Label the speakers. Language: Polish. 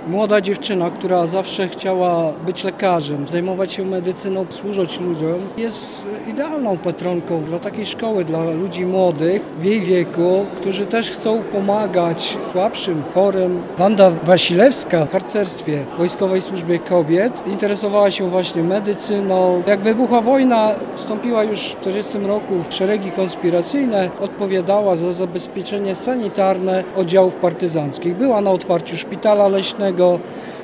Speaker 1: Młoda dziewczyna, która zawsze chciała być lekarzem, zajmować się medycyną, służyć ludziom, jest idealną patronką dla takiej szkoły, dla ludzi młodych w jej wieku, którzy też chcą pomagać słabszym, chorym. Wanda Wasilewska w harcerstwie Wojskowej Służbie Kobiet interesowała się właśnie medycyną. Jak wybuchła wojna, wstąpiła już w 1940 roku w szeregi konspiracyjne, odpowiadała za zabezpieczenie sanitarne oddziałów partyzanckich. Była na otwarciu szpitala leśnego,